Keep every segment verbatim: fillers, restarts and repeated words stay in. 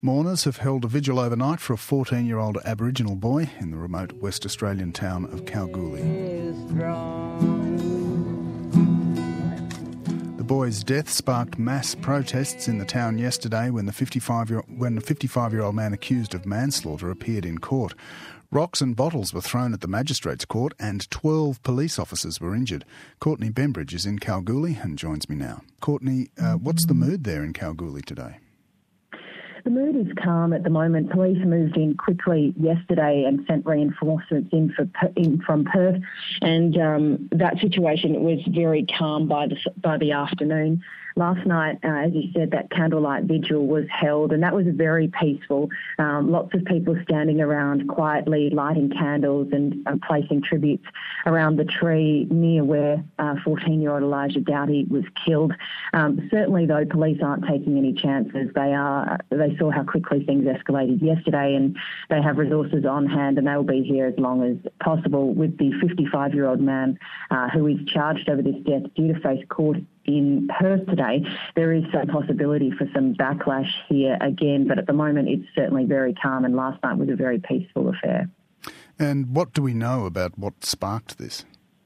Mourners have held a vigil overnight for a fourteen-year-old Aboriginal boy in the remote West Australian town of Kalgoorlie. The boy's death sparked mass protests in the town yesterday when the fifty-five-year-old, when the fifty-five-year-old man accused of manslaughter appeared in court. Rocks and bottles were thrown at the magistrates' court and twelve police officers were injured. Courtney Bembridge is in Kalgoorlie and joins me now. Courtney, uh, what's the mood there in Kalgoorlie today? The mood is calm at the moment. Police moved in quickly yesterday and sent reinforcements in, for, in from Perth, and um, that situation was very calm by the by the afternoon. Last night, uh, as you said, that candlelight vigil was held, and that was very peaceful. Um, lots of people standing around quietly, lighting candles and uh, placing tributes around the tree near where uh, fourteen-year-old Elijah Doughty was killed. Um, certainly, though, police aren't taking any chances. They are. They saw how quickly things escalated yesterday, and they have resources on hand, and they will be here as long as possible with the fifty-five-year-old man uh, who is charged over this death due to face court in Perth today. There is some possibility for some backlash here again, but at the moment it's certainly very calm, and last night was a very peaceful affair. And what do we know about what sparked this?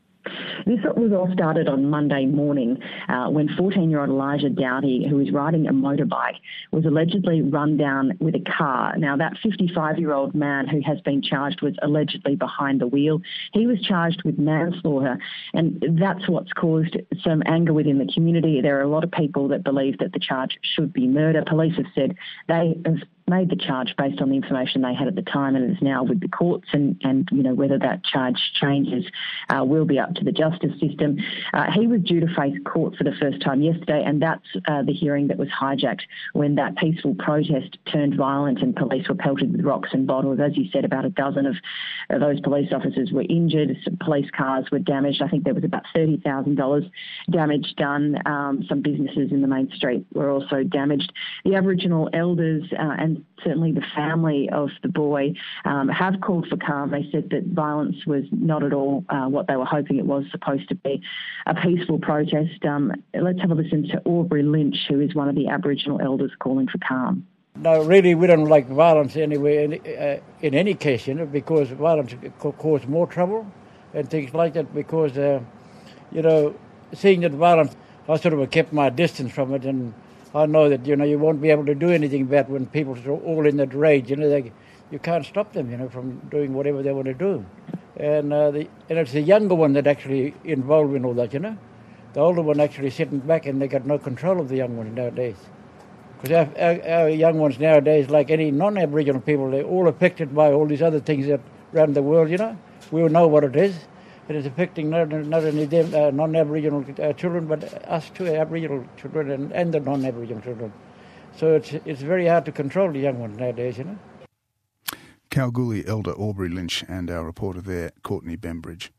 This was all started on Monday morning uh, when fourteen-year-old Elijah Doughty, who was riding a motorbike, was allegedly run down with a car. Now, that fifty-five-year-old man who has been charged was allegedly behind the wheel. He was charged with manslaughter, and that's what's caused some anger within the community. There are a lot of people that believe that the charge should be murder. Police have said they have made the charge based on the information they had at the time, and it is now with the courts, and, and you know, whether that charge changes uh, will be up to the justice system. Uh, he was due to face court for the first time yesterday, and that's uh, the hearing that was hijacked when that peaceful protest turned violent and police were pelted with rocks and bottles. As you said, about a dozen of, of those police officers were injured. Some police cars were damaged. I think there was about thirty thousand dollars damage done. Um, some businesses in the main street were also damaged. The Aboriginal elders uh, and certainly the family of the boy um, have called for calm. They said that violence was not at all uh, what they were hoping it was supposed to be, a peaceful protest. Um, let's have a listen to Aubrey Lynch, who is one of the Aboriginal elders calling for calm. No, really, we don't like violence anywhere, in, uh, in any case, you know, because violence can cause more trouble and things like that, because, uh, you know, seeing that violence, I sort of kept my distance from it, and I know that, you know, you won't be able to do anything about when people are all in that rage, you know, they, you can't stop them, you know, from doing whatever they want to do. And, uh, the, and it's the younger one that actually involved in all that, you know. The older one actually sitting back, and they got no control of the young one nowadays. Because our, our, our young ones nowadays, like any non-Aboriginal people, they're all affected by all these other things that around the world, you know. We all know what it is. It is affecting not, not only them, uh, non-Aboriginal uh, children, but us too, Aboriginal children and, and the non-Aboriginal children. So it's it's very hard to control the young ones nowadays, you know. Kalgoorlie elder Aubrey Lynch and our reporter there, Courtney Bembridge.